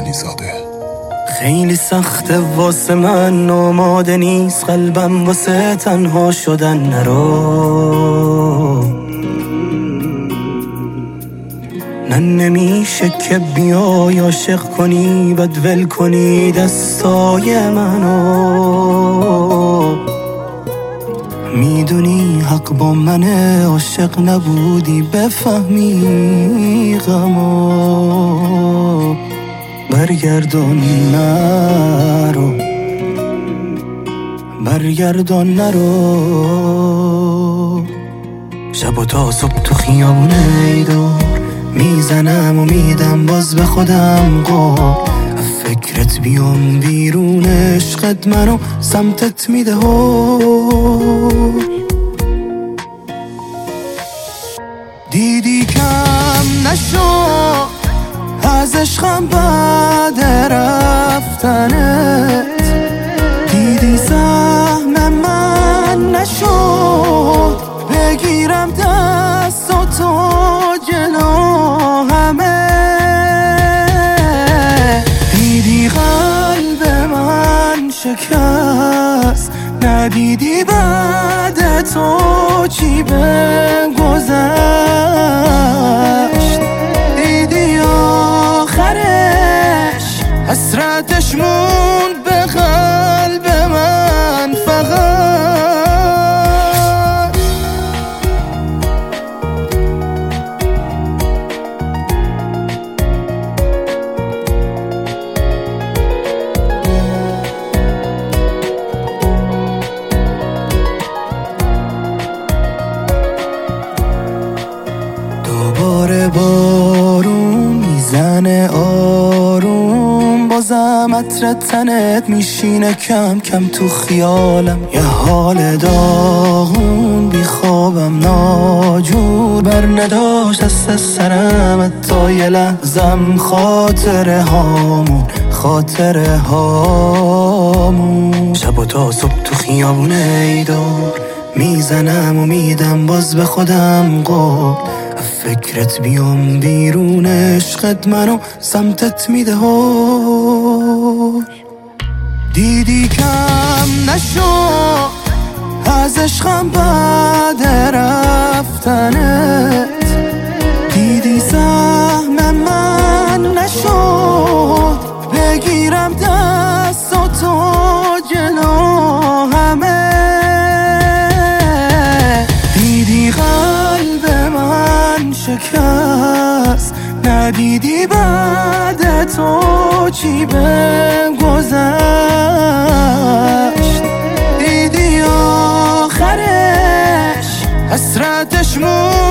علی زاده. خیلی سخته واسه من، آماده نیست قلبم واسه تنها شدن. نرو نه نمیشه که بیای عاشق کنی بعد ول کنی دستای منو. میدونی حق با منه، عاشق نبودی بفهمی غمو. برگردون نرو، برگردون نرو. شب و تا صبح تو خیابونه دور میزنم و میدم باز به خودم قول. فکرت بیام بیرون، عشقت منو سمتت میده دیدی کم نشو از عشقم بعد رفتنت. دیدی سهم من نشد بگیرم دست و تو جلو همه. دیدی قلب من شکست، ندیدی بعد تو چی بگذشت. دیدی آخرش حسرتش موند به قلب من فقط. دوباره بارون میزنه آروم، بازم عطر تنت میشینه کم کم تو خیالم. یه حال داغون بیخوابم ناجور، بر نداشت دست سرم تا یه لحظم. خاطره هامون شب و تا صبح تو خیابونه دور میزنم و میدم باز به خودم قول. فکرت بیام بیرون، عشقت منو سمتت میده دیدی کم نشو از عشقم بعد رفتنت. دیدی سهم من نشد بگیرم دست و تو جلو همه. دیدی قلب من شکست، ندیدی بعد تو چی بگذشت. دیدی آخرش حسرتش موند